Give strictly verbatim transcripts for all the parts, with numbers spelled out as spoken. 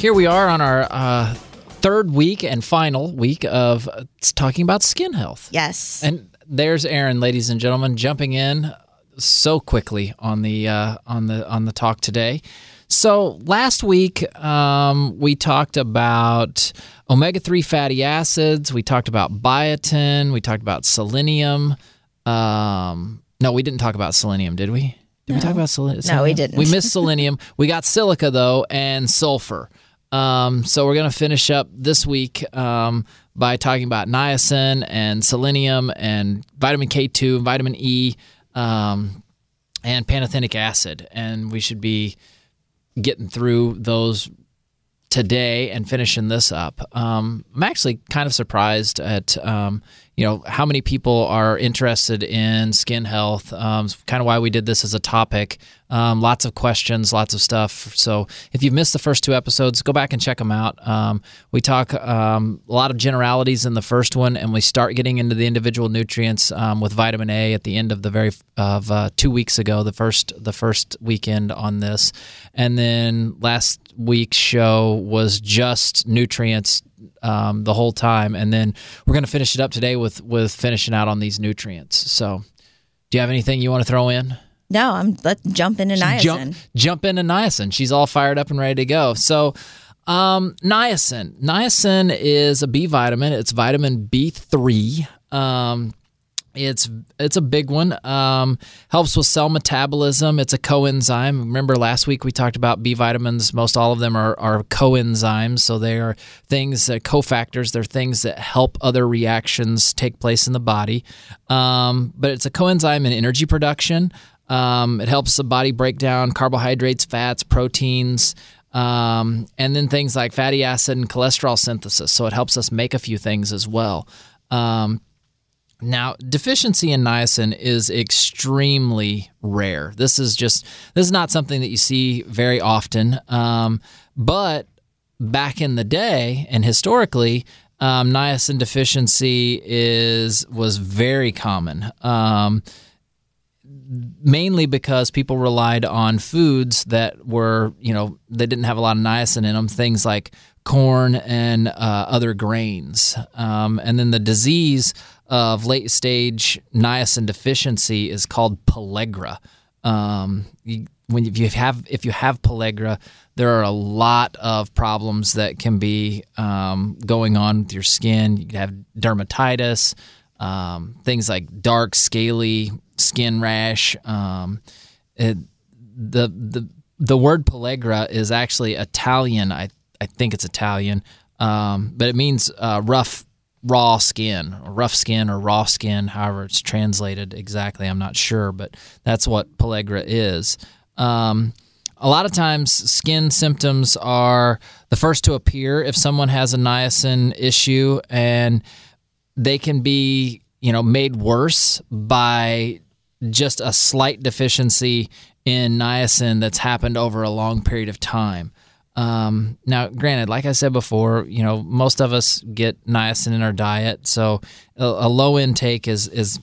here we are on our uh, third week and final week of uh, talking about skin health. Yes. And there's Erin, ladies and gentlemen, jumping in so quickly on the uh, on the on the talk today. So last week um, we talked about omega three fatty acids. We talked about biotin. We talked about selenium. Um, no, we didn't talk about selenium, did we? Did no. we talk about selenium? No, we didn't. We missed selenium. We got silica, though, and sulfur. Um, so we're going to finish up this week um, by talking about niacin and selenium and vitamin K two, vitamin E, um, and pantothenic acid. And we should be getting through those today and finishing this up. Um, I'm actually kind of surprised at um, you know how many people are interested in skin health. Um, it's kind of why we did this as a topic. Um, lots of questions, lots of stuff. So if you've missed the first two episodes, go back and check them out. Um, we talk um, a lot of generalities in the first one, and we start getting into the individual nutrients um, with vitamin A at the end of the very of uh, two weeks ago, the first the first weekend on this, and then last week's show was just nutrients um, the whole time, and then we're going to finish it up today with with finishing out on these nutrients. So, do you have anything you want to throw in? No, I'm. Let's jump into niacin. Jump, jump into niacin. She's all fired up and ready to go. So, um, niacin. Niacin is a B vitamin. It's vitamin B three. Um, it's it's a big one. Um, helps with cell metabolism. It's a coenzyme. Remember last week we talked about B vitamins. Most all of them are, are coenzymes. So they are things that cofactors. They're things that help other reactions take place in the body. Um, but it's a coenzyme in energy production. Um, it helps the body break down carbohydrates, fats, proteins, um, and then things like fatty acid and cholesterol synthesis. So it helps us make a few things as well. Um, now, deficiency in niacin is extremely rare. This is just this is not something that you see very often. Um, but back in the day and historically, um, niacin deficiency is was very common. Um, Mainly because people relied on foods that were, you know, they didn't have a lot of niacin in them, things like corn and uh, other grains. Um, and then the disease of late-stage niacin deficiency is called pellagra. Um, you, when if you have if you have pellagra, there are a lot of problems that can be um, going on with your skin. You can have dermatitis, um, things like dark, scaly skin rash. Um, it, the the the word pellagra is actually Italian. I I think it's Italian, um, but it means uh, rough, raw skin, or rough skin, or raw skin. However, it's translated exactly, I'm not sure, but that's what pellagra is. Um, a lot of times, skin symptoms are the first to appear if someone has a niacin issue, and they can be, you know, made worse by just a slight deficiency in niacin that's happened over a long period of time. Um, now, granted, like I said before, you know, most of us get niacin in our diet, so a, a low intake is is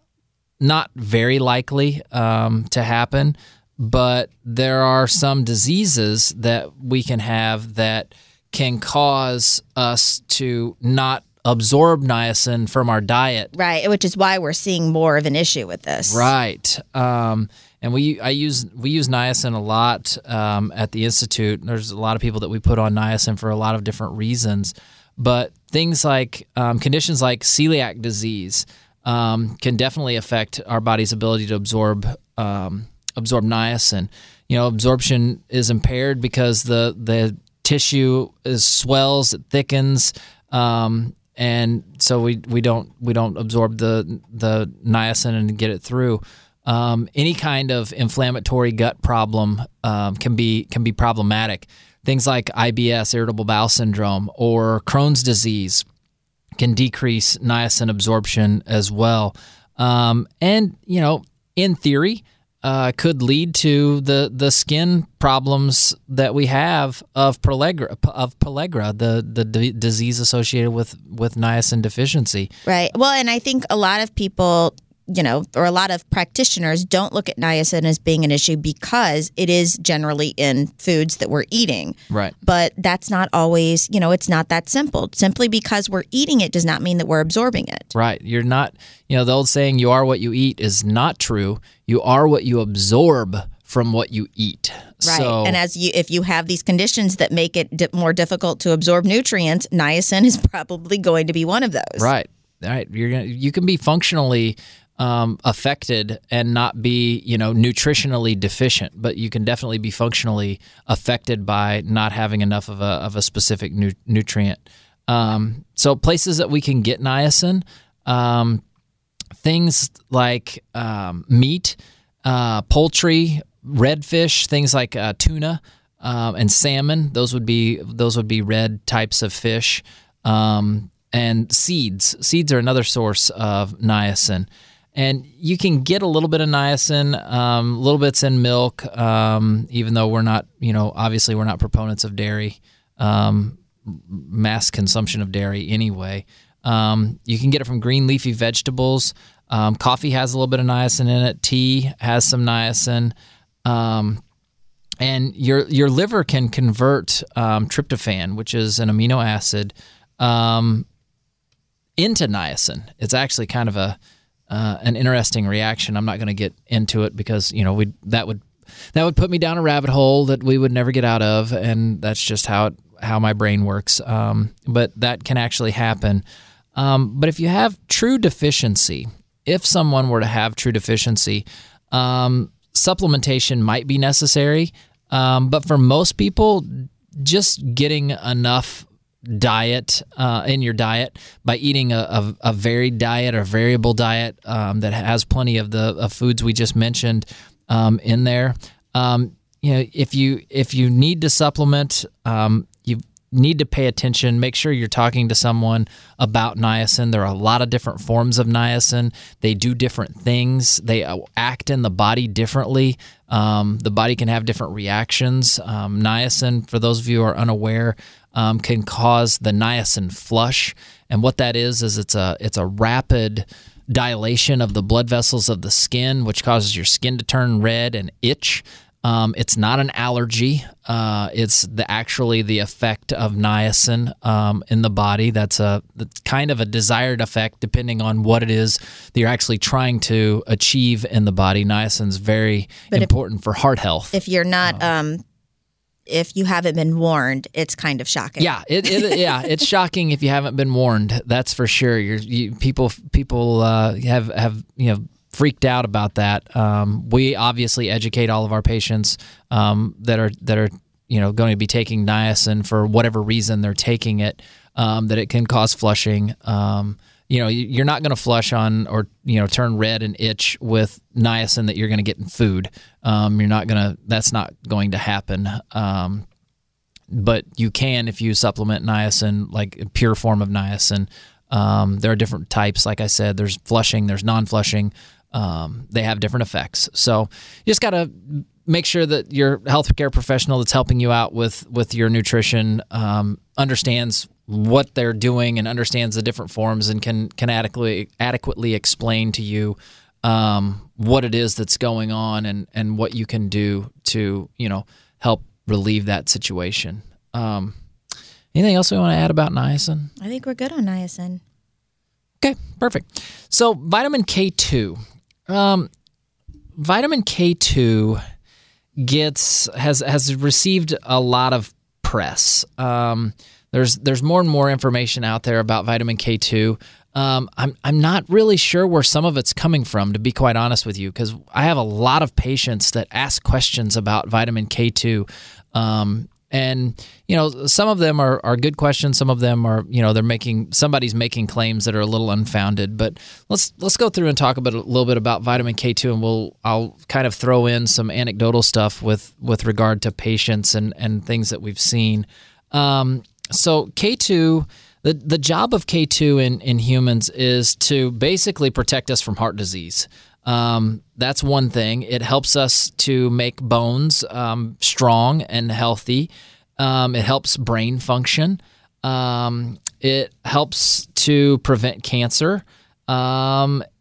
not very likely um, to happen. But there are some diseases that we can have that can cause us to not absorb niacin from our diet. Right, which is why we're seeing more of an issue with this. Right. Um, and we I use we use niacin a lot um, at the Institute. There's a lot of people that we put on niacin for a lot of different reasons. But things like um, conditions like celiac disease um, can definitely affect our body's ability to absorb um, absorb niacin. You know, absorption is impaired because the the tissue is swells, it thickens. Um, And so we, we don't we don't absorb the the niacin and get it through. Um, any kind of inflammatory gut problem um, can be can be problematic. Things like I B S, irritable bowel syndrome, or Crohn's disease can decrease niacin absorption as well. Um, and you know, in theory, uh, could lead to the the skin problems that we have of pellagra, of pellagra, the the d- disease associated with with niacin deficiency. Right. Well, and I think a lot of people you know, or a lot of practitioners don't look at niacin as being an issue because it is generally in foods that we're eating. Right. But that's not always, you know, it's not that simple. Simply because we're eating it does not mean that we're absorbing it. Right. You're not, you know, the old saying, you are what you eat is not true. You are what you absorb from what you eat. Right. So, and as you, if you have these conditions that make it di- more difficult to absorb nutrients, niacin is probably going to be one of those. Right. Right. You're gonna, you can be functionally um, affected and not be, you know, nutritionally deficient, but you can definitely be functionally affected by not having enough of a of a specific nu- nutrient. Um, so places that we can get niacin, um, things like um, meat, uh, poultry, redfish, things like uh, tuna um, and salmon. Those would be those would be red types of fish. Um, and seeds. Seeds are another source of niacin. And you can get a little bit of niacin, um, little bits in milk, um, even though we're not, you know, obviously we're not proponents of dairy, um, mass consumption of dairy anyway. Um, you can get it from green leafy vegetables. Um, coffee has a little bit of niacin in it. Tea has some niacin. Um, and your your liver can convert um, tryptophan, which is an amino acid, um, into niacin. It's actually kind of a uh, an interesting reaction. I'm not going to get into it because you know we that would that would put me down a rabbit hole that we would never get out of, and that's just how it, how my brain works. Um, but that can actually happen. Um, but if you have true deficiency, if someone were to have true deficiency, um, supplementation might be necessary. Um, but for most people, just getting enough diet uh, in your diet by eating a, a, a varied diet or variable diet um, that has plenty of the of foods we just mentioned um, in there. Um, you know, if you if you need to supplement, um, you need to pay attention. Make sure you're talking to someone about niacin. There are a lot of different forms of niacin. They do different things. They act in the body differently. Um, the body can have different reactions. Um, niacin, for those of you who are unaware, um, can cause the niacin flush, and what that is is it's a it's a rapid dilation of the blood vessels of the skin, which causes your skin to turn red and itch. Um, it's not an allergy. Uh, it's the actually the effect of niacin um, in the body. That's a that's kind of a desired effect, depending on what it is that you're actually trying to achieve in the body. Niacin is very but important if, for heart health. If you're not, um, if you haven't been warned, it's kind of shocking. Yeah, it, it yeah, it's shocking if you haven't been warned. That's for sure. You're, you people people uh, have have you know. freaked out about that. Um, we obviously educate all of our patients um, that are that are you know going to be taking niacin for whatever reason they're taking it, um, that it can cause flushing. Um, you know, you're not going to flush on or you know turn red and itch with niacin that you're going to get in food. Um, you're not going to. That's not going to happen. Um, but you can if you supplement niacin, like a pure form of niacin. Um, there are different types. Like I said, there's flushing, there's non-flushing. Um, they have different effects. So you just got to make sure that your healthcare professional that's helping you out with, with your nutrition um, understands what they're doing and understands the different forms and can, can adequately adequately explain to you um, what it is that's going on and, and what you can do to, you know, help relieve that situation. Um, anything else we want to add about niacin? I think we're good on niacin. Okay, perfect. So vitamin K two. Um, vitamin K two gets has has received a lot of press. Um, there's there's more and more information out there about vitamin K two. Um, I'm I'm not really sure where some of it's coming from, to be quite honest with you, because I have a lot of patients that ask questions about vitamin K two. Um, And, you know, some of them are, are good questions. Some of them are, you know, they're making, somebody's making claims that are a little unfounded. But let's let's go through and talk about a little bit about vitamin K two, and we'll I'll kind of throw in some anecdotal stuff with, with regard to patients and, and things that we've seen. Um, so K two, the, the job of K two in, in humans is to basically protect us from heart disease. Um, that's one thing. It helps us to make bones um, strong and healthy. Um, it helps brain function. Um, it helps to prevent cancer. Um,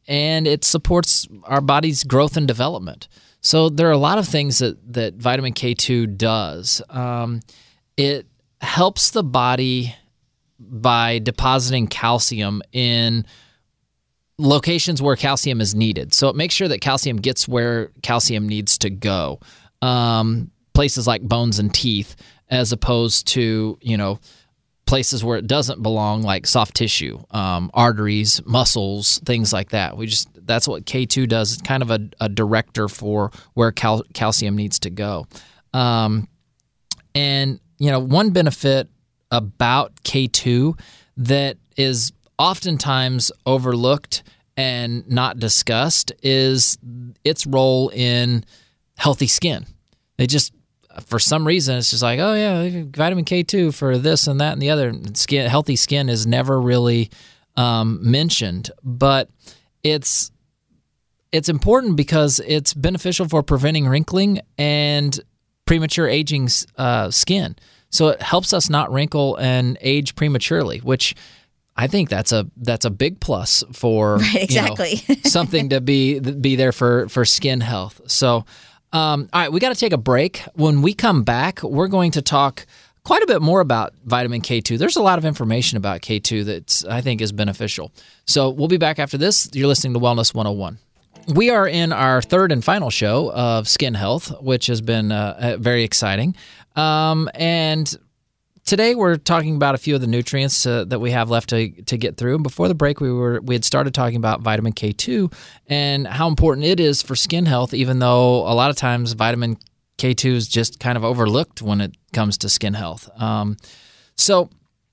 and it supports our body's growth and development. So there are a lot of things that, that vitamin K two does. Um, it helps the body by depositing calcium in locations where calcium is needed. So it makes sure that calcium gets where calcium needs to go. Um, places like bones and teeth, as opposed to, you know, places where it doesn't belong, like soft tissue, um, arteries, muscles, things like that. We just that's what K two does. It's kind of a, a director for where cal- calcium needs to go. Um, and, you know, one benefit about K two that is oftentimes overlooked and not discussed is its role in healthy skin. They just, for some reason, it's just like, oh yeah, vitamin K two for this and that and the other. Skin, healthy skin is never really um, mentioned, but it's it's important because it's beneficial for preventing wrinkling and premature aging uh, skin. So it helps us not wrinkle and age prematurely, which I think that's a that's a big plus for right, exactly. you know, something to be be there for, for skin health. So, um, all right, we got to take a break. When we come back, we're going to talk quite a bit more about vitamin K two. There's a lot of information about K two that I think is beneficial. So we'll be back after this. You're listening to Wellness one oh one. We are in our third and final show of Skin Health, which has been uh, very exciting. Um, and today we're talking about a few of the nutrients uh, that we have left to, to get through. And before the break, we were we had started talking about vitamin K two and how important it is for skin health, even though a lot of times vitamin K two is just kind of overlooked when it comes to skin health. Um, so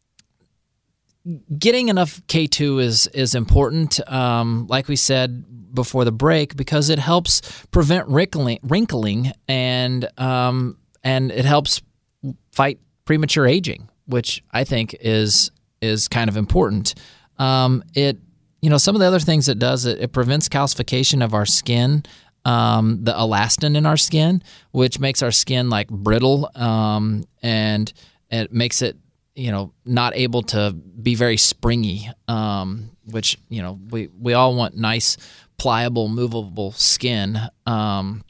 getting enough K two is is important, um, like we said before the break, because it helps prevent wrinkling, wrinkling and um, and it helps fight premature aging, which I think is is kind of important. Um, it you know some of the other things it does, it, it prevents calcification of our skin, um, the elastin in our skin, which makes our skin like brittle, um, and it makes it you know not able to be very springy. Um, which you know we we all want nice, pliable, movable skin. Um,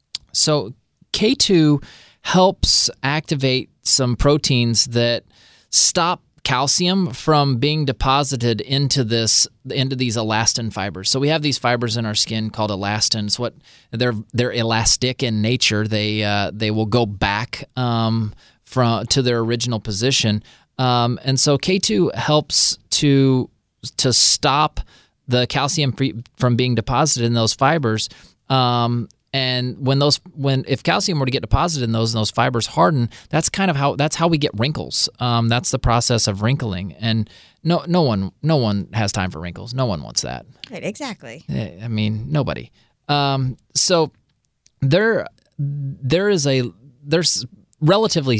so K two helps activate some proteins that stop calcium from being deposited into this into these elastin fibers. So we have these fibers in our skin called elastins. What they're they're elastic in nature. They uh, they will go back um, from to their original position. Um, and so K two helps to to stop the calcium pre- from being deposited in those fibers. Um, And when those, when if calcium were to get deposited in those and those fibers harden, that's kind of how that's how we get wrinkles. Um, that's the process of wrinkling, and no, no one, no one has time for wrinkles. No one wants that. Right, exactly. I mean, nobody. Um, so there, there is a there's relatively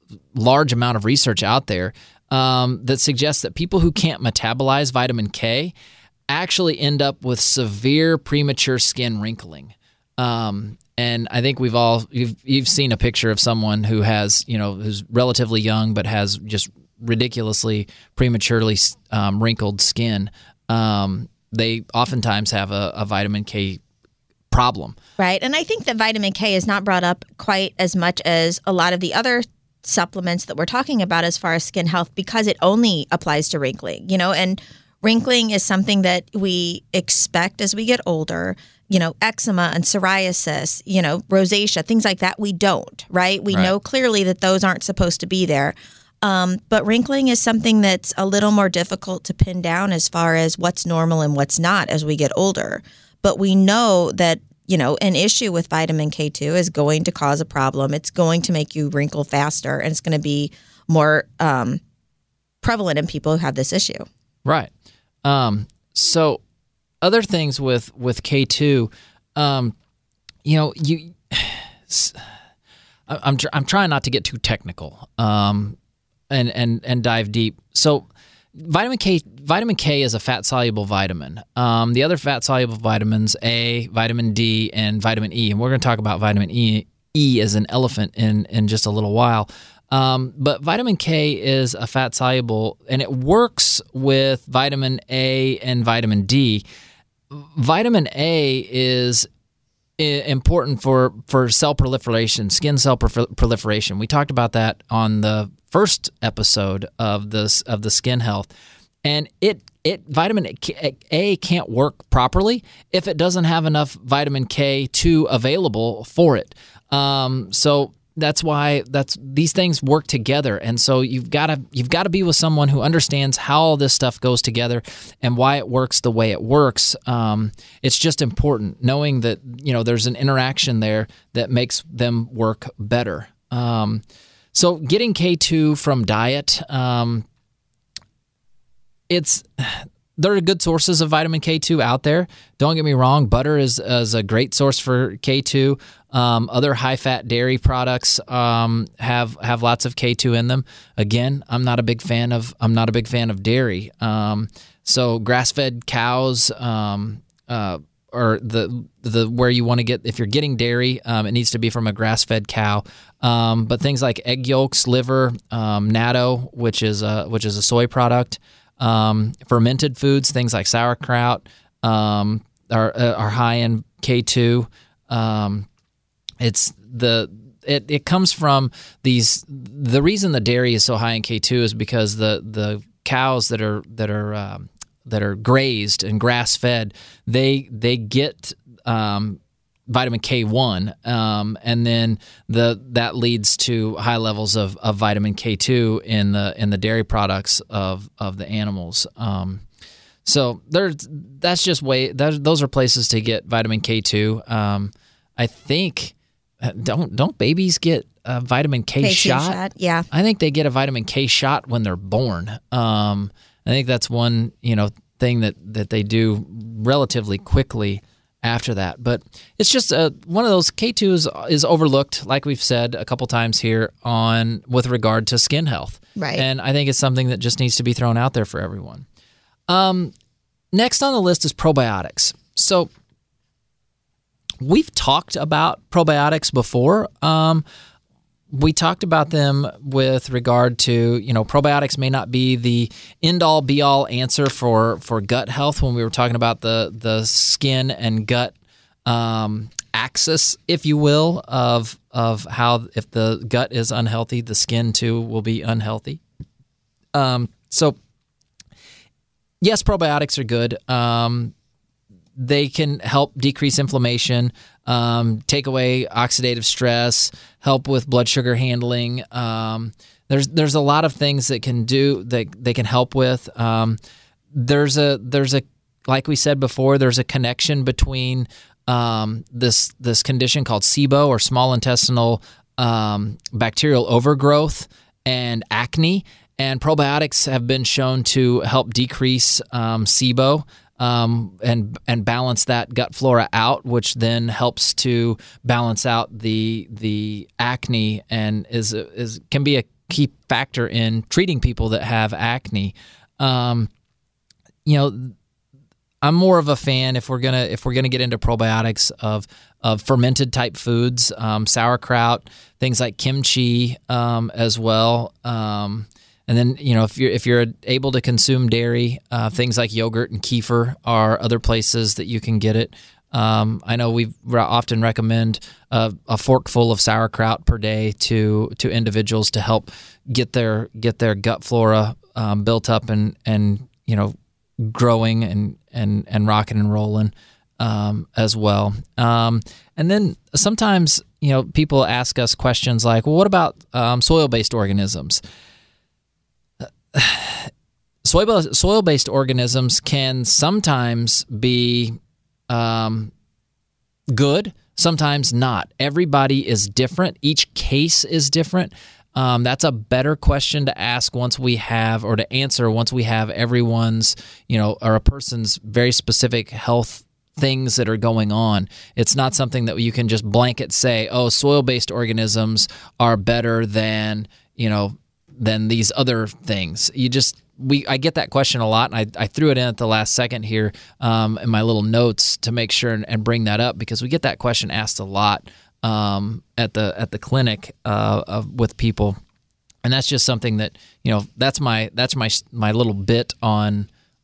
large amount of research out there um, that suggests that people who can't metabolize vitamin K actually end up with severe premature skin wrinkling. Um, and I think we've all you've you've seen a picture of someone who has you know who's relatively young but has just ridiculously prematurely um, wrinkled skin. Um, they oftentimes have a, a vitamin K problem, right? And I think that vitamin K is not brought up quite as much as a lot of the other supplements that we're talking about as far as skin health, because it only applies to wrinkling. You know, and wrinkling is something that we expect as we get older. You know, eczema and psoriasis, you know, rosacea, things like that, we don't, right? We right. know clearly that those aren't supposed to be there. Um, but wrinkling is something that's a little more difficult to pin down as far as what's normal and what's not as we get older. But we know that, you know, an issue with vitamin K two is going to cause a problem. It's going to make you wrinkle faster, and it's going to be more um, prevalent in people who have this issue. Right. Um, so... Other things with, with K two, um, you know, you, I'm tr- I'm trying not to get too technical, um, and and and dive deep. So, vitamin K vitamin K is a fat soluble vitamin. Um, the other fat soluble vitamins, A, vitamin D, and vitamin E, and we're going to talk about vitamin E E as an elephant in in just a little while. Um, but vitamin K is a fat soluble, and it works with vitamin A and vitamin D. vitamin A is important for, for cell proliferation, skin cell proliferation. We talked about that on the first episode of this of the skin health, and it it vitamin A can't work properly if it doesn't have enough vitamin K two available for it. Um, so that's why that's these things work together, and so you've got to you've got to be with someone who understands how all this stuff goes together and why it works the way it works. Um, it's just important knowing that you know there's an interaction there that makes them work better. Um, so getting K two from diet, um, it's there are good sources of vitamin K two out there. Don't get me wrong, butter is, is a great source for K two. Um, other high-fat dairy products um, have have lots of K two in them. Again, I'm not a big fan of I'm not a big fan of dairy. Um, so grass-fed cows um, uh, or the the where you want to get if you're getting dairy, um, it needs to be from a grass-fed cow. Um, but things like egg yolks, liver, um, natto, which is a, which is a soy product. Um, fermented foods, things like sauerkraut, um, are are high in K two. Um, it's the it, it comes from these. The reason the dairy is so high in K two is because the the cows that are that are um, that are grazed and grass fed, they they get um, vitamin K one, um, and then the that leads to high levels of, of vitamin K two in the in the dairy products of of the animals. Um, so there, that's just way that, those are places to get vitamin K two. Um, I think don't don't babies get a vitamin K, K shot? shot? Yeah, I think they get a vitamin K shot when they're born. Um, I think that's one you know thing that, that they do relatively quickly after that. But it's just uh, one of those K two is, is overlooked, like we've said a couple times here on with regard to skin health. Right. And I think it's something that just needs to be thrown out there for everyone. Um, next on the list is probiotics. So we've talked about probiotics before. Um, we talked about them with regard to, you know, probiotics may not be the end-all, be-all answer for, for gut health when we were talking about the, the skin and gut um, axis, if you will, of of how if the gut is unhealthy, the skin too will be unhealthy. Um, so, yes, probiotics are good. Um, they can help decrease inflammation, um, take away oxidative stress, help with blood sugar handling. Um, there's there's a lot of things that can do that they can help with. Um, there's a there's a like we said before, there's a connection between um, this this condition called S I B O or small intestinal um, bacterial overgrowth and acne. And probiotics have been shown to help decrease um, S I B O. Um, and and balance that gut flora out, which then helps to balance out the the acne and is is can be a key factor in treating people that have acne. Um, you know, I'm more of a fan if we're gonna if we're gonna get into probiotics of of fermented type foods, um, sauerkraut, things like kimchi um, as well. Um, And then, you know, if you're if you're able to consume dairy, uh, things like yogurt and kefir are other places that you can get it. Um, I know we often recommend a, a forkful of sauerkraut per day to to individuals to help get their get their gut flora um, built up and and you know growing and and and rocking and rolling um, as well. Um, and then sometimes you know people ask us questions like, well, what about um, soil-based organisms? Soil soil-based organisms can sometimes be um, good, sometimes not. Everybody is different. Each case is different. Um, that's a better question to ask once we have, or to answer once we have everyone's, you know, or a person's very specific health things that are going on. It's not something that you can just blanket say, oh, soil-based organisms are better than, you know, than these other things. You just we I get that question a lot, and I, I threw it in at the last second here um, in my little notes to make sure and, and bring that up because we get that question asked a lot um, at the at the clinic uh, of, with people, and that's just something that you know that's my that's my my little bit on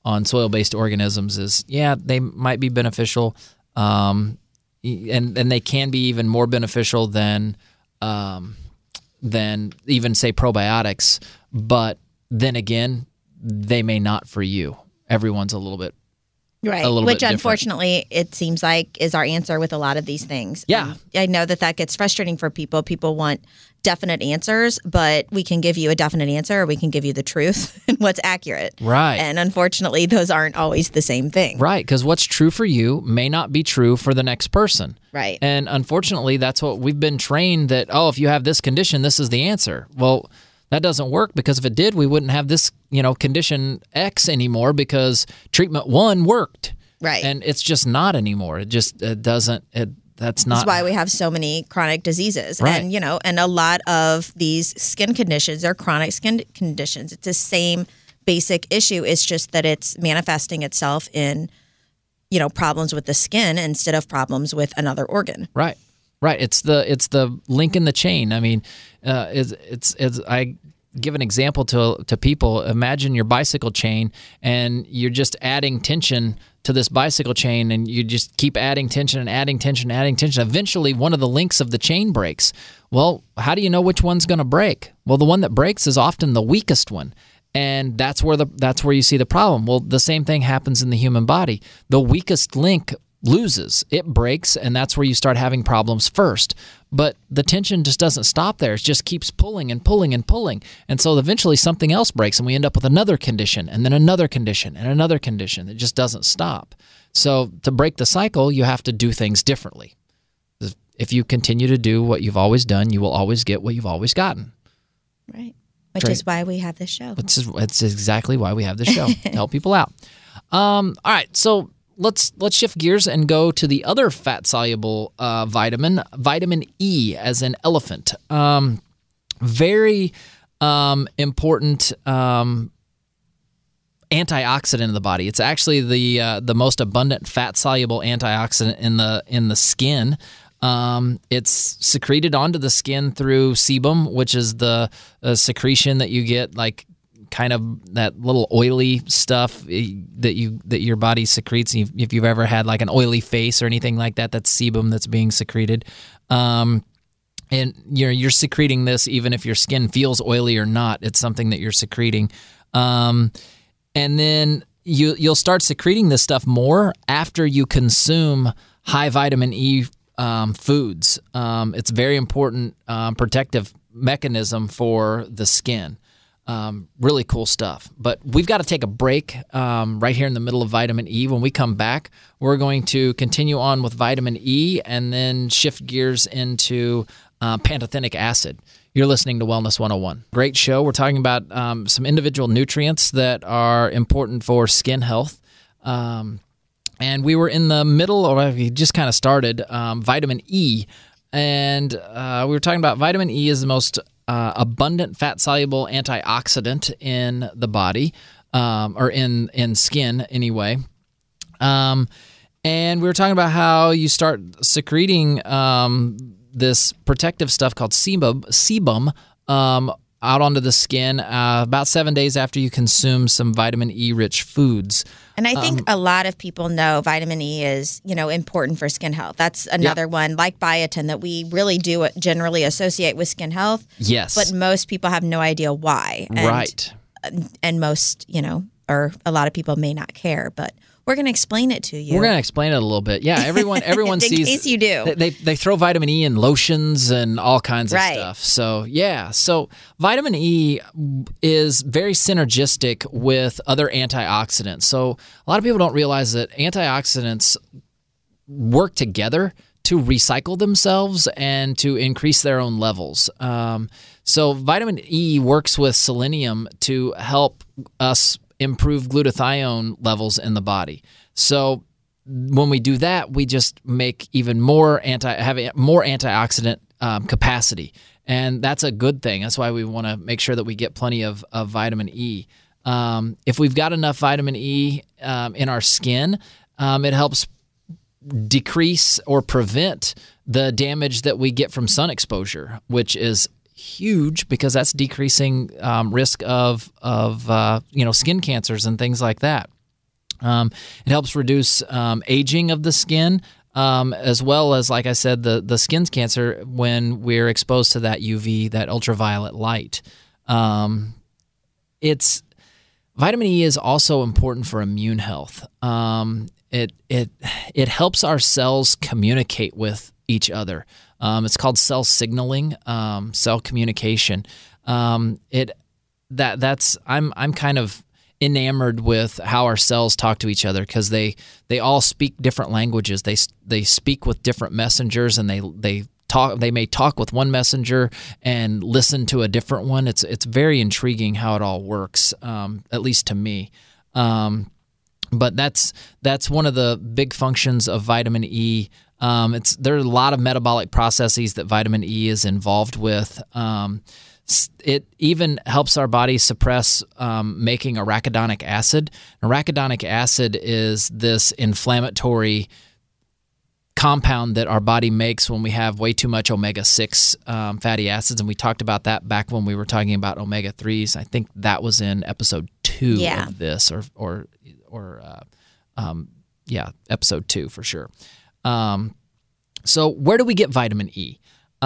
on soil-based organisms is, yeah, they might be beneficial, um, and and they can be even more beneficial than um, than even say probiotics. But then again, they may not for you. Everyone's a little bit. Right, a little which bit unfortunately it seems like is our answer with a lot of these things. Yeah. Um, I know that that gets frustrating for people. People want definite answers, but we can give you a definite answer or we can give you the truth and what's accurate. Right. And unfortunately, those aren't always the same thing. Right, because what's true for you may not be true for the next person. Right. And unfortunately, that's what we've been trained that, oh, if you have this condition, this is the answer. Well, that doesn't work, because if it did, we wouldn't have this, you know, condition X anymore, because treatment one worked. Right. And it's just not anymore. It just it doesn't, it, that's not. That's why we have so many chronic diseases. Right. And, you know, and a lot of these skin conditions are chronic skin conditions. It's the same basic issue. It's just that it's manifesting itself in, you know, problems with the skin instead of problems with another organ. Right. Right. It's the it's the link in the chain. I mean, uh, it's, it's it's I give an example to to people. Imagine your bicycle chain, and you're just adding tension to this bicycle chain, and you just keep adding tension and adding tension, and adding tension. Eventually, one of the links of the chain breaks. Well, how do you know which one's going to break? Well, the one that breaks is often the weakest one. And that's where the that's where you see the problem. Well, the same thing happens in the human body. The weakest link loses, it breaks, and that's where you start having problems first. But the tension just doesn't stop there. It just keeps pulling and pulling and pulling. And so eventually something else breaks, and we end up with another condition, and then another condition, and another condition. It just doesn't stop. So to break the cycle, you have to do things differently. If you continue to do what you've always done, you will always get what you've always gotten. Right. Which Great. is why we have this show. It's, it's exactly why we have this show, to help people out. Um, all right, so let's let's shift gears and go to the other fat-soluble uh, vitamin, vitamin E, as in elephant. Um, very um, important um, antioxidant in the body. It's actually the uh, the most abundant fat-soluble antioxidant in the in the skin. Um, it's secreted onto the skin through sebum, which is the uh, secretion that you get, like kind of that little oily stuff that you that your body secretes. If you've ever had like an oily face or anything like that, that's sebum that's being secreted. Um, and you're you're secreting this even if your skin feels oily or not. It's something that you're secreting. Um, and then you you'll start secreting this stuff more after you consume high vitamin E Um, foods. Um, it's a very important um, protective mechanism for the skin. Um, really cool stuff. But we've got to take a break um, right here in the middle of vitamin E. When we come back, we're going to continue on with vitamin E and then shift gears into uh, pantothenic acid. You're listening to Wellness one oh one. Great show. We're talking about um, some individual nutrients that are important for skin health. Um, And we were in the middle, or we just kind of started, um, vitamin E. And uh, we were talking about vitamin E is the most uh, abundant fat-soluble antioxidant in the body, um, or in, in skin anyway. Um, and we were talking about how you start secreting um, this protective stuff called sebum, sebum um, out onto the skin uh, about seven days after you consume some vitamin E-rich foods. And I think um, a lot of people know vitamin E is, you know, important for skin health. That's another yep. one, like biotin, that we really do generally associate with skin health. Yes. But most people have no idea why. And, right. And most, you know, or a lot of people may not care, but we're going to explain it to you. We're going to explain it a little bit. Yeah, everyone everyone in sees. In case you do. They, they they throw vitamin E in lotions and all kinds of right. stuff. So, yeah. So, vitamin E is very synergistic with other antioxidants. So, a lot of people don't realize that antioxidants work together to recycle themselves and to increase their own levels. Um, so, vitamin E works with selenium to help us improve glutathione levels in the body. So when we do that, we just make even more anti have more antioxidant um, capacity, and that's a good thing. That's why we want to make sure that we get plenty of, of vitamin E. Um, if we've got enough vitamin E um, in our skin, um, it helps decrease or prevent the damage that we get from sun exposure, which is huge because that's decreasing um, risk of of uh, you know skin cancers and things like that. Um, it helps reduce um, aging of the skin, um, as well as, like I said, the the skin's cancer when we're exposed to that U V, that ultraviolet light. Um, it's vitamin E is also important for immune health. Um, it it it helps our cells communicate with each other. Um, it's called cell signaling, um, cell communication. Um, it that that's I'm I'm kind of enamored with how our cells talk to each other because they they all speak different languages. They they speak with different messengers, and they they talk. They may talk with one messenger and listen to a different one. It's it's very intriguing how it all works, um, at least to me. Um, but that's that's one of the big functions of vitamin E. Um, it's there are a lot of metabolic processes that vitamin E is involved with. Um, It even helps our body suppress um, making arachidonic acid. Arachidonic acid is this inflammatory compound that our body makes when we have way too much omega six um, fatty acids, and we talked about that back when we were talking about omega threes. I think that was in episode two yeah. of this, or or or uh, um, yeah, episode two for sure. Um, so where do we get vitamin E?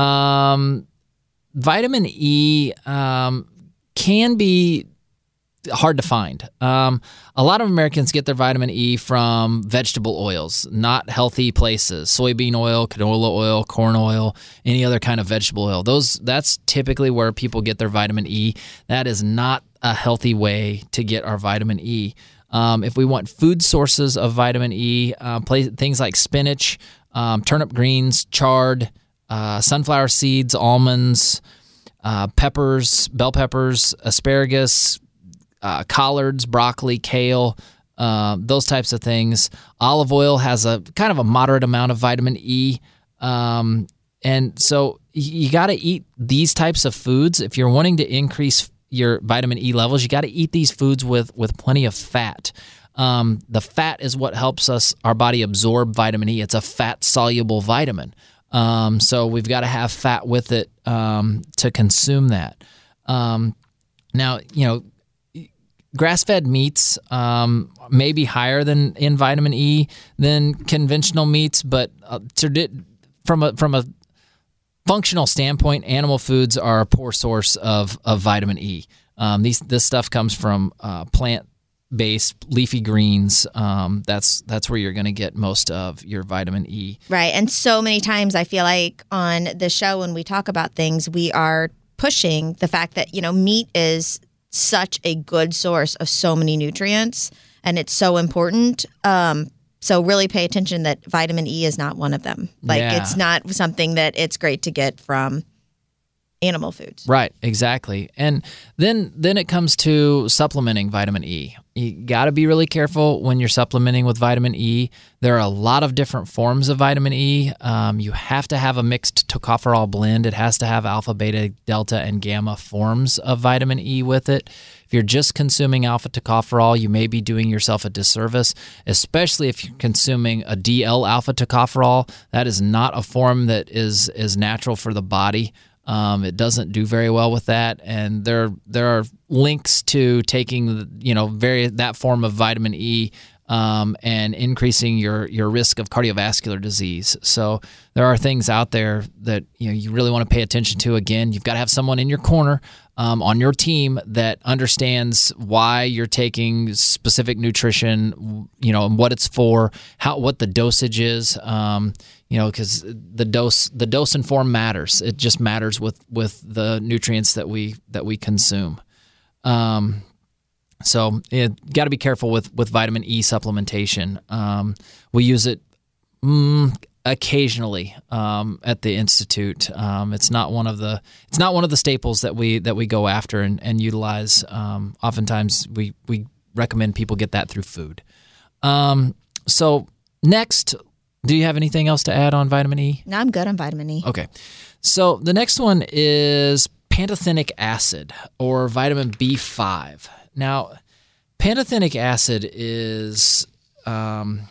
Um, Vitamin E um, can be hard to find. Um, a lot of Americans get their vitamin E from vegetable oils, not healthy places. Soybean oil, canola oil, corn oil, any other kind of vegetable oil. Those that's typically where people get their vitamin E. That is not a healthy way to get our vitamin E. Um, if we want food sources of vitamin E, uh, play, things like spinach, um, turnip greens, chard, Uh, sunflower seeds, almonds, uh, peppers, bell peppers, asparagus, uh, collards, broccoli, kale, uh, those types of things. Olive oil has a kind of a moderate amount of vitamin E. Um, and so you got to eat these types of foods. If you're wanting to increase your vitamin E levels, you got to eat these foods with, with plenty of fat. Um, the fat is what helps us, our body absorb vitamin E. It's a fat-soluble vitamin. Um, so we've got to have fat with it um, to consume that. Um, now, you know, grass-fed meats um, may be higher than in vitamin E than conventional meats, but uh, from a from a functional standpoint, animal foods are a poor source of of vitamin E. Um, these this stuff comes from uh, plant. based leafy greens. Um, that's that's where you're going to get most of your vitamin E. Right. And so many times I feel like on the show when we talk about things, we are pushing the fact that, you know, meat is such a good source of so many nutrients and it's so important. Um, so really pay attention that vitamin E is not one of them. Like yeah. It's not something that it's great to get from animal foods. Right, exactly. And then then it comes to supplementing vitamin E. You got to be really careful when you're supplementing with vitamin E. There are a lot of different forms of vitamin E. Um, you have to have a mixed tocopherol blend. It has to have alpha, beta, delta, and gamma forms of vitamin E with it. If you're just consuming alpha tocopherol, you may be doing yourself a disservice, especially if you're consuming a D L alpha tocopherol. That is not a form that is, is natural for the body. Um, it doesn't do very well with that, and there there are links to taking you know very that form of vitamin E um, and increasing your your risk of cardiovascular disease. So there are things out there that you know you really want to pay attention to. Again, you've got to have someone in your corner um, on your team that understands why you're taking specific nutrition, you know, and what it's for, how what the dosage is. Um, You know, because the dose, the dose and form matters. It just matters with, with the nutrients that we that we consume. Um, so you got to be careful with, with vitamin E supplementation. Um, we use it mm, occasionally um, at the institute. Um, it's not one of the it's not one of the staples that we that we go after and, and utilize. Um, oftentimes, we we recommend people get that through food. Um, so next. Do you have anything else to add on vitamin E? No, I'm good on vitamin E. Okay. So the next one is pantothenic acid or vitamin B five. Now, pantothenic acid is um,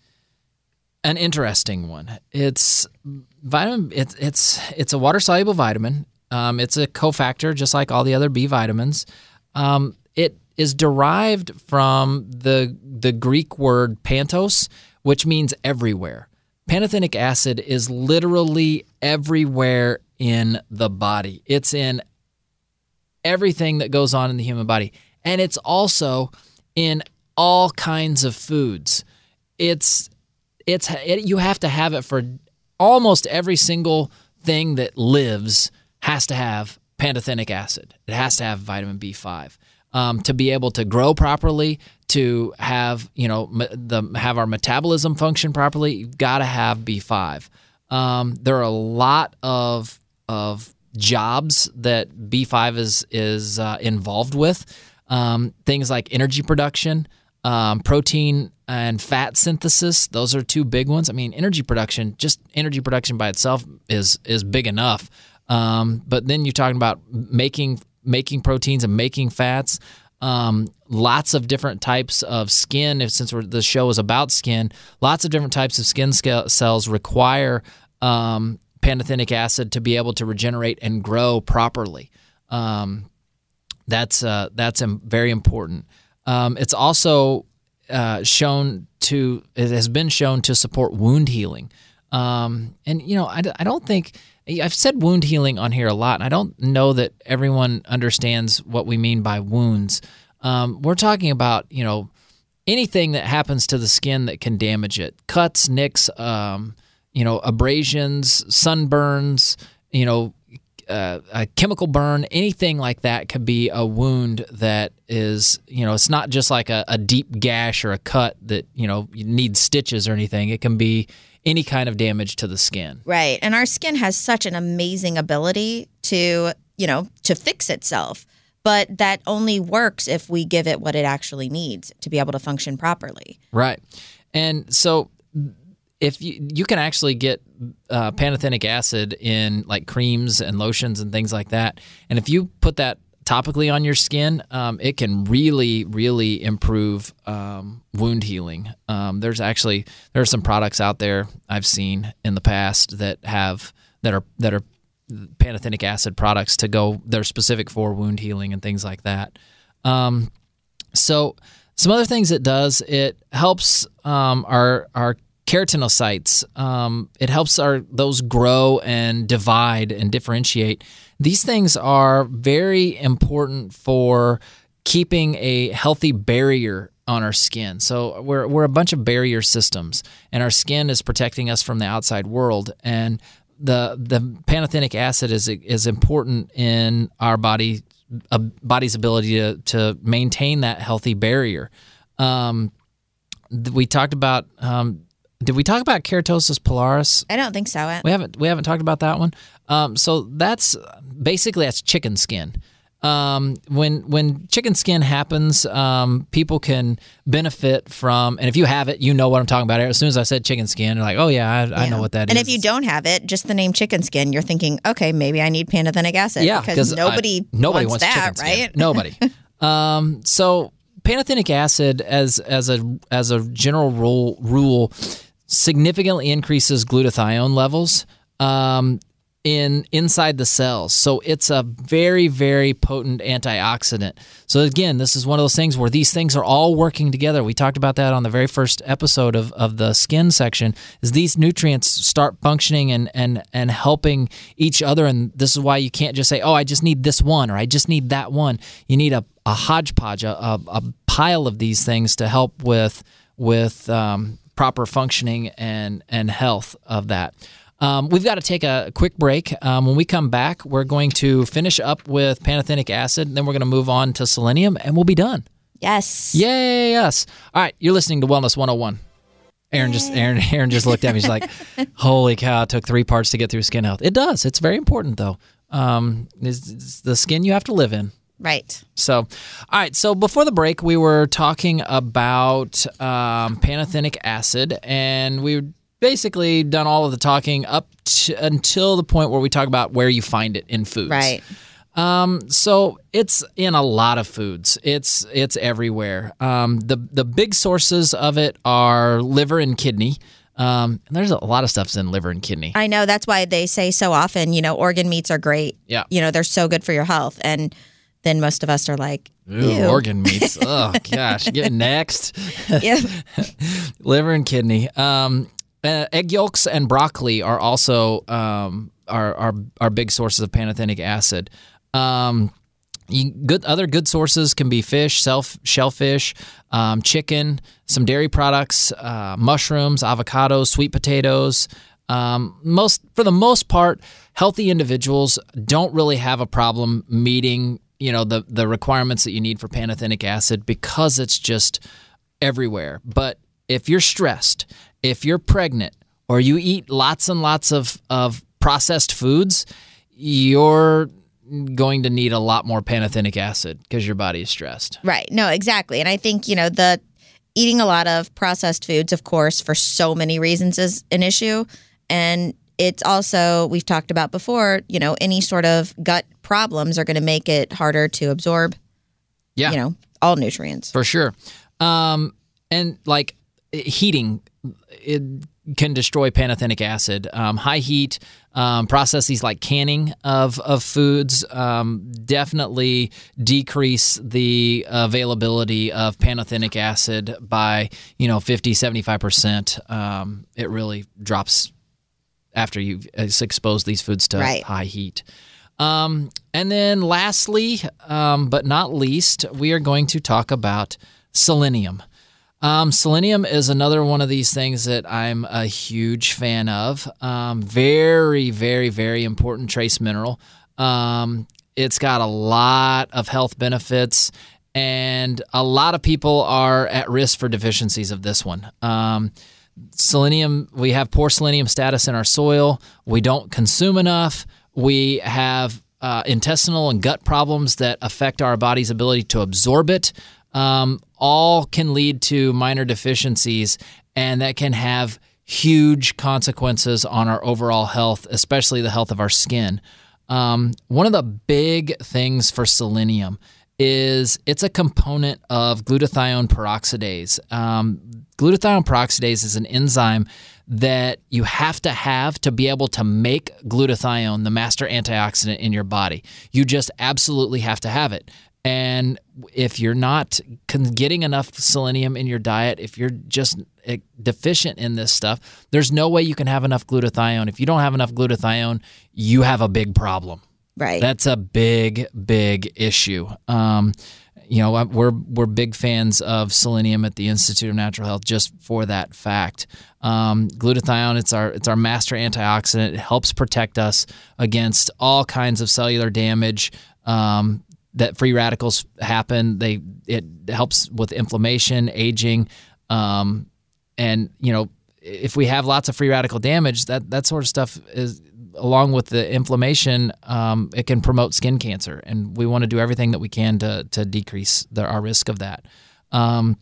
an interesting one. It's vitamin. It's it's it's a water soluble vitamin. Um, it's a cofactor, just like all the other B vitamins. Um, it is derived from the the Greek word pantos, which means everywhere. Pantothenic acid is literally everywhere in the body. It's in everything that goes on in the human body. And it's also in all kinds of foods. It's it's it, you have to have it for almost every single thing that lives has to have pantothenic acid. It has to have vitamin B five. Um, to be able to grow properly, to have you know the have our metabolism function properly, you've got to have B five. Um, there are a lot of of jobs that B five is is uh, involved with. Um, things like energy production, um, protein and fat synthesis. Those are two big ones. I mean, energy production, just energy production by itself is is big enough. Um, but then you're talking about making making proteins and making fats. Um, lots of different types of skin. If since we're, the show is about skin, lots of different types of skin scale, cells require um, pantothenic acid to be able to regenerate and grow properly. Um, that's uh, that's very important. Um, it's also uh, shown to it has been shown to support wound healing. Um, and you know, I, I don't think. I've said wound healing on here a lot, and I don't know that everyone understands what we mean by wounds. Um, we're talking about, you know, anything that happens to the skin that can damage it. Cuts, nicks, um, you know, abrasions, sunburns, you know, uh, a chemical burn, anything like that could be a wound that is, you know, it's not just like a, a deep gash or a cut that, you know, you need stitches or anything. It can be any kind of damage to the skin. Right. And our skin has such an amazing ability to, you know, to fix itself. But that only works if we give it what it actually needs to be able to function properly. Right. And so if you you can actually get uh, pantothenic acid in like creams and lotions and things like that. And if you put that topically on your skin, um, it can really, really improve um, wound healing. Um, there's actually there are some products out there I've seen in the past that have that are that are pantothenic acid products to go. They're specific for wound healing and things like that. Um, so some other things it does, it helps um, our our keratinocytes. Um, it helps our those grow and divide and differentiate. These things are very important for keeping a healthy barrier on our skin. So we're we're a bunch of barrier systems, and our skin is protecting us from the outside world. And the the pantothenic acid is is important in our body a body's ability to to maintain that healthy barrier. Um, we talked about. Um, Did we talk about keratosis pilaris? I don't think so. We haven't. We haven't talked about that one. Um, so that's basically that's chicken skin. Um, when when chicken skin happens, um, people can benefit from. And if you have it, you know what I'm talking about. As soon as I said chicken skin, you're like, oh yeah, I, yeah. I know what that and is. And if you don't have it, just the name chicken skin, you're thinking, okay, maybe I need pantothenic acid. Yeah, because nobody I, nobody wants, wants that, chicken right? Skin. Nobody. um, so pantothenic acid, as as a as a general rule rule. significantly increases glutathione levels um, in inside the cells. So it's a very, very potent antioxidant. So again, this is one of those things where these things are all working together. We talked about that on the very first episode of, of the skin section, is these nutrients start functioning and, and, and helping each other. And this is why you can't just say, oh, I just need this one or I just need that one. You need a, a hodgepodge, a, a, a pile of these things to help with with um, proper functioning and, and health of that. Um, we've got to take a quick break. Um, when we come back, we're going to finish up with pantothenic acid, and then we're going to move on to selenium, and we'll be done. Yes. Yay, yes. All right, you're listening to Wellness one oh one. Aaron just Aaron, Aaron just looked at me. She's like, holy cow, it took three parts to get through skin health. It does. It's very important, though. Um, it's, it's the skin you have to live in. Right. So, all right. So before the break, we were talking about um, pantothenic acid, and we've basically done all of the talking up to, until the point where we talk about where you find it in foods. Right. Um, so it's in a lot of foods. It's it's everywhere. Um, the the big sources of it are liver and kidney. Um, and there's a lot of stuff's in liver and kidney. I know. That's why they say so often, you know, organ meats are great. Yeah. You know, they're so good for your health. And then most of us are like, Ooh, ew. organ meats. Oh, gosh. Get next. Yeah. Liver and kidney. Um, uh, egg yolks and broccoli are also um, are, are, are big sources of pantothenic acid. Um, you, good Other good sources can be fish, self, shellfish, um, chicken, some dairy products, uh, mushrooms, avocados, sweet potatoes. Um, most for the most part, healthy individuals don't really have a problem meeting, you know, the the requirements that you need for pantothenic acid because it's just everywhere. But if you're stressed, if you're pregnant, or you eat lots and lots of, of processed foods, you're going to need a lot more pantothenic acid because your body is stressed. Right. No, exactly. And I think, you know, the eating a lot of processed foods, of course, for so many reasons is an issue. And it's also, we've talked about before, you know, any sort of gut problems are going to make it harder to absorb, yeah. you know, all nutrients. For sure. Um, and like heating, it can destroy pantothenic acid. Um, high heat, um, processes like canning of, of foods um, definitely decrease the availability of pantothenic acid by, you know, fifty, seventy-five percent. Um, it really drops after you've exposed these foods to right. high heat. Um, and then lastly, um, but not least, we are going to talk about selenium. Um, selenium is another one of these things that I'm a huge fan of. Um, very, very, very important trace mineral. Um, it's got a lot of health benefits, and a lot of people are at risk for deficiencies of this one. Um, selenium, we have poor selenium status in our soil. We don't consume enough. We have uh, intestinal and gut problems that affect our body's ability to absorb it. Um, all can lead to minor deficiencies, and that can have huge consequences on our overall health, especially the health of our skin. Um, one of the big things for selenium is it's a component of glutathione peroxidase. Um, glutathione peroxidase is an enzyme that you have to have to be able to make glutathione, the master antioxidant in your body. You just absolutely have to have it. And if you're not getting enough selenium in your diet, if you're just deficient in this stuff, there's no way you can have enough glutathione. If you don't have enough glutathione, you have a big problem. Right. That's a big, big issue. Um, you know, we're we're big fans of selenium at the Institute of Natural Health just for that fact. Um, glutathione, it's our it's our master antioxidant. It helps protect us against all kinds of cellular damage. Um, that free radicals happen. They it helps with inflammation, aging, um, and you know, if we have lots of free radical damage, that that sort of stuff is, along with the inflammation, um, it can promote skin cancer, and we want to do everything that we can to to decrease the, our risk of that. Um,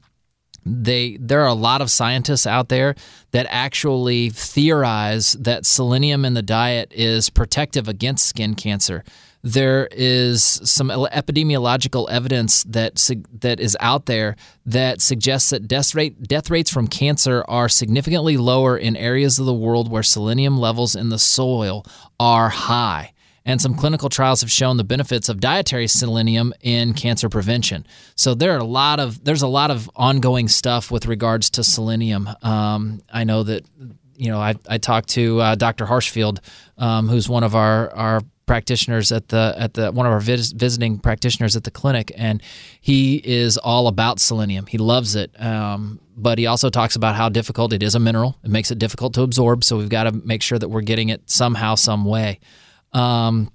they there are a lot of scientists out there that actually theorize that selenium in the diet is protective against skin cancer. There is some epidemiological evidence that that is out there that suggests that death rate death rates from cancer are significantly lower in areas of the world where selenium levels in the soil are high. And some clinical trials have shown the benefits of dietary selenium in cancer prevention. So there are a lot of there's a lot of ongoing stuff with regards to selenium. Um, I know that you know I I talked to uh, Doctor Harshfield, um, who's one of our our practitioners at the at the one of our vis- visiting practitioners at the clinic, and he is all about selenium. He loves it, um, but he also talks about how difficult it is a mineral. It makes it difficult to absorb, so we've got to make sure that we're getting it somehow, some way. Um,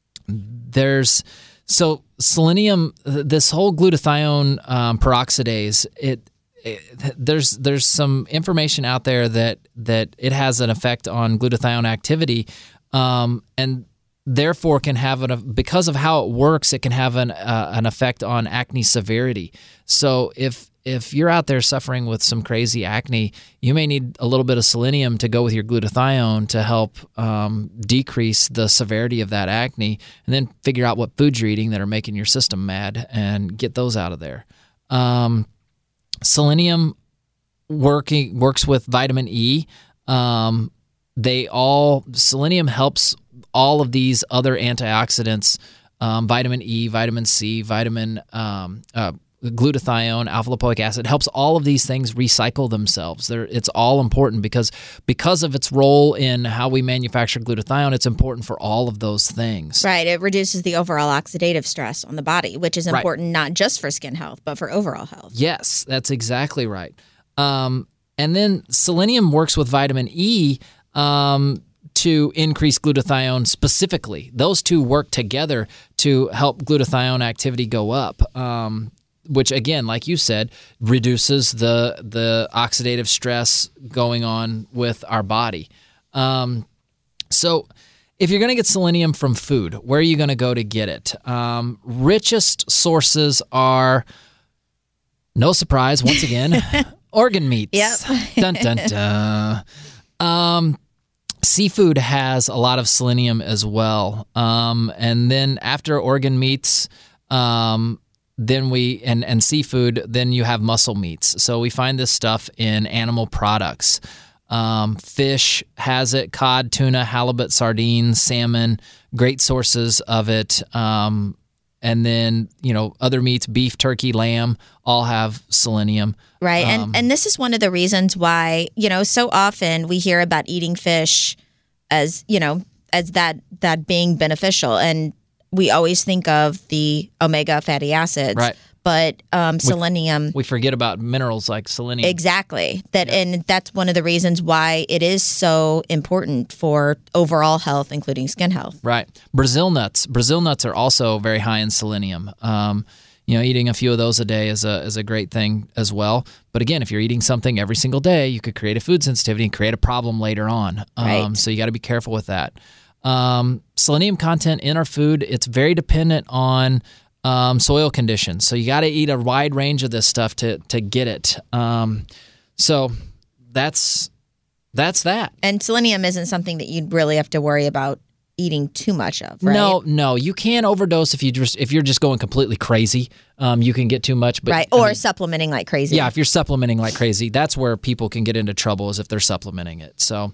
there's so selenium. This whole glutathione um, peroxidase. It, it there's there's some information out there that that it has an effect on glutathione activity, um, and therefore can have an because of how it works, it can have an uh, an effect on acne severity. So if if you're out there suffering with some crazy acne, you may need a little bit of selenium to go with your glutathione to help um, decrease the severity of that acne, and then figure out what foods you're eating that are making your system mad and get those out of there. Um, selenium working works with vitamin E. Um, they all selenium helps all of these other antioxidants um, vitamin E, vitamin C, vitamin um, uh, glutathione, alpha lipoic acid. It helps all of these things recycle themselves. They're, it's all important because because of its role in how we manufacture glutathione, it's important for all of those things. Right. It reduces the overall oxidative stress on the body, which is important right. not just for skin health, but for overall health. Yes, that's exactly right. Um, and then selenium works with vitamin E um, to increase glutathione specifically. Those two work together to help glutathione activity go up. Um which, again, like you said, reduces the the oxidative stress going on with our body. Um, so if you're going to get selenium from food, where are you going to go to get it? Um, richest sources are, no surprise, once again, organ meats. Yep. Dun, dun, dun. Um, seafood has a lot of selenium as well. Um, and then after organ meats, um, Then we and, and seafood, then you have muscle meats. So we find this stuff in animal products. Um, fish has it, cod, tuna, halibut, sardines, salmon, great sources of it. Um, and then, you know, other meats, beef, turkey, lamb, all have selenium. Right. Um, and, and this is one of the reasons why, you know, so often we hear about eating fish as, you know, as that that being beneficial. And we always think of the omega fatty acids, right. but um, selenium. We, we forget about minerals like selenium. Exactly. That, yeah. And that's one of the reasons why it is so important for overall health, including skin health. Right. Brazil nuts. Brazil nuts are also very high in selenium. Um, you know, eating a few of those a day is a is a great thing as well. But again, if you're eating something every single day, you could create a food sensitivity and create a problem later on. Um, right. So you got to be careful with that. Um, selenium content in our food, it's very dependent on um, soil conditions. So you got to eat a wide range of this stuff to to get it. Um, so that's that's that. And selenium isn't something that you'd really have to worry about eating too much of, right? No, no, you can overdose if you just if you're just going completely crazy. Um, you can get too much, but right, or I mean, supplementing like crazy. Yeah, if you're supplementing like crazy, that's where people can get into trouble is if they're supplementing it. So.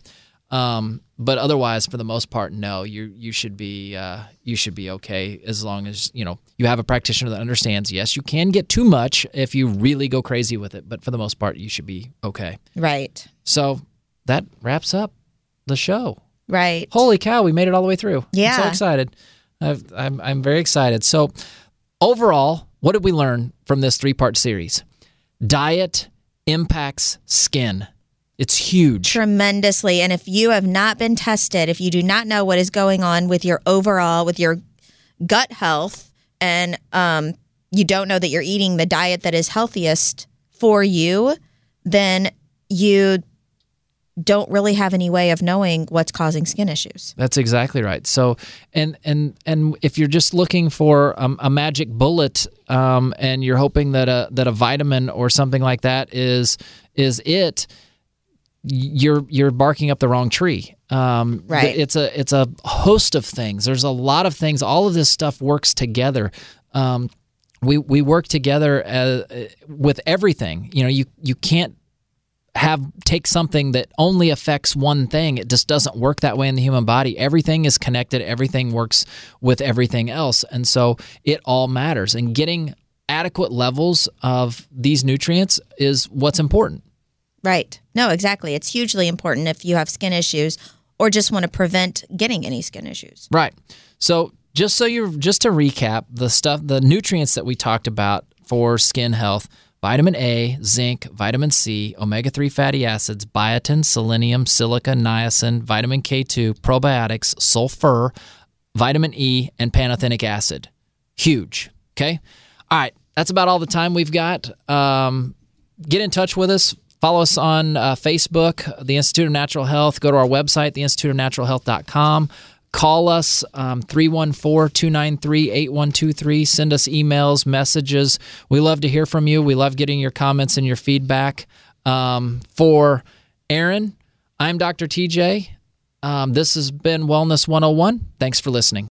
Um, but otherwise, for the most part, no. You you should be uh, you should be okay as long as you know you have a practitioner that understands. Yes, you can get too much if you really go crazy with it, but for the most part, you should be okay. Right. So that wraps up the show. Right. Holy cow, we made it all the way through. Yeah. I'm so excited. I've, I'm I'm very excited. So overall, what did we learn from this three-part series? Diet impacts skin. It's huge. Tremendously. And if you have not been tested, if you do not know what is going on with your overall, with your gut health, and um, you don't know that you're eating the diet that is healthiest for you, then you don't really have any way of knowing what's causing skin issues. That's exactly right. So, and and and if you're just looking for um, a magic bullet, um, and you're hoping that a that a vitamin or something like that is is it, you're you're barking up the wrong tree. Um, right. It's a it's a host of things. There's a lot of things. All of this stuff works together. Um, we we work together as, with everything. You know, you you can't have take something that only affects one thing. It just doesn't work that way in the human body. Everything is connected. Everything works with everything else, and so it all matters. And getting adequate levels of these nutrients is what's important. Right. No, exactly. It's hugely important if you have skin issues or just want to prevent getting any skin issues. Right. So just so you're just to recap the stuff, the nutrients that we talked about for skin health: vitamin A, zinc, vitamin C, omega three fatty acids, biotin, selenium, silica, niacin, vitamin K two, probiotics, sulfur, vitamin E, and pantothenic acid. Huge. Okay. All right. That's about all the time we've got. Um, get in touch with us. Follow us on uh, Facebook, the Institute of Natural Health. Go to our website, the institute of natural health dot com. Call us, um, three one four, two nine three, eight one two three. Send us emails, messages. We love to hear from you. We love getting your comments and your feedback. Um, for Aaron, I'm Doctor T J. Um, this has been Wellness one oh one. Thanks for listening.